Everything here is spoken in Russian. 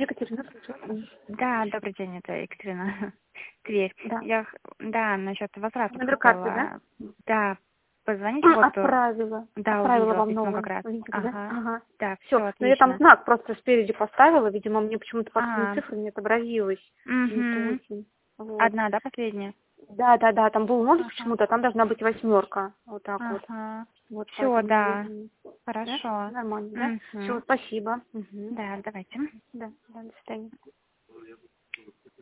Екатерина, слушаю. Да, добрый день, это Екатерина. Тверь. Да. Да, насчет возврата Номер карты, хотела. Да, позвоните Отправила. Да, Отправила увидела вам письмо новое. как раз. Видите, да? Ага. Ага. Да, Все. все Но я там отлично. знак просто спереди поставила, видимо, мне почему-то последние А, цифры не отобразилось. Не то угу. очень. Вот. Одна, да, последняя? Да, там был 0 Ага. почему-то, а там должна быть 8. Вот так вот. Ага. Вот Все, поэтому, да. наверное, да? Хорошо. Нормально, да? Все, Угу. спасибо. Угу. Да, давайте. Да, до свидания.